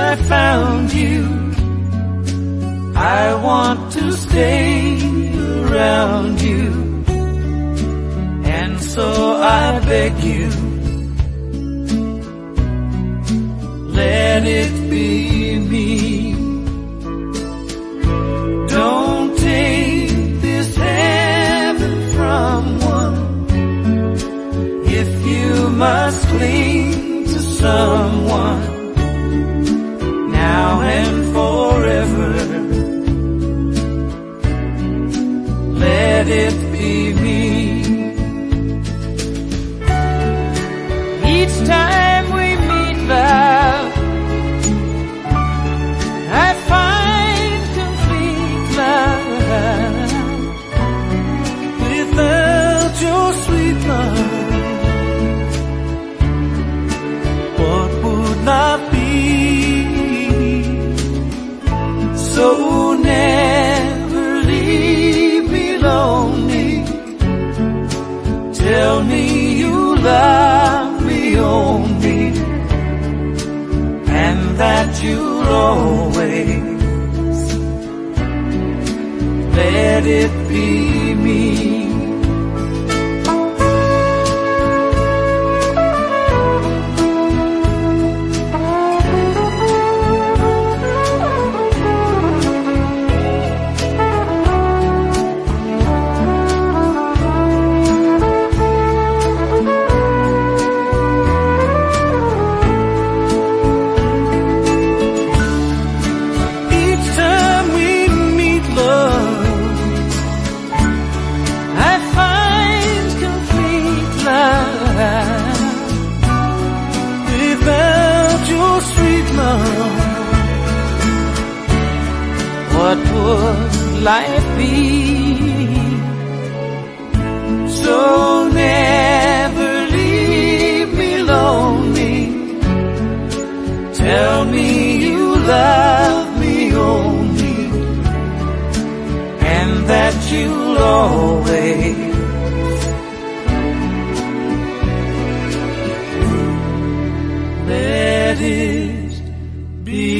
I found you, I want to stay around you, and so I beg you, let it be me. Don't take this heaven from one. If you must cling to someone now and forever, let it be me. Each time we meet, love, I find complete love. Without your sweet love, what would not be? So never leave me lonely. Tell me you love me only, and that you'll always let it be me. What would life be? So never leave me lonely. Tell me you love me only, and that you'll always let it be.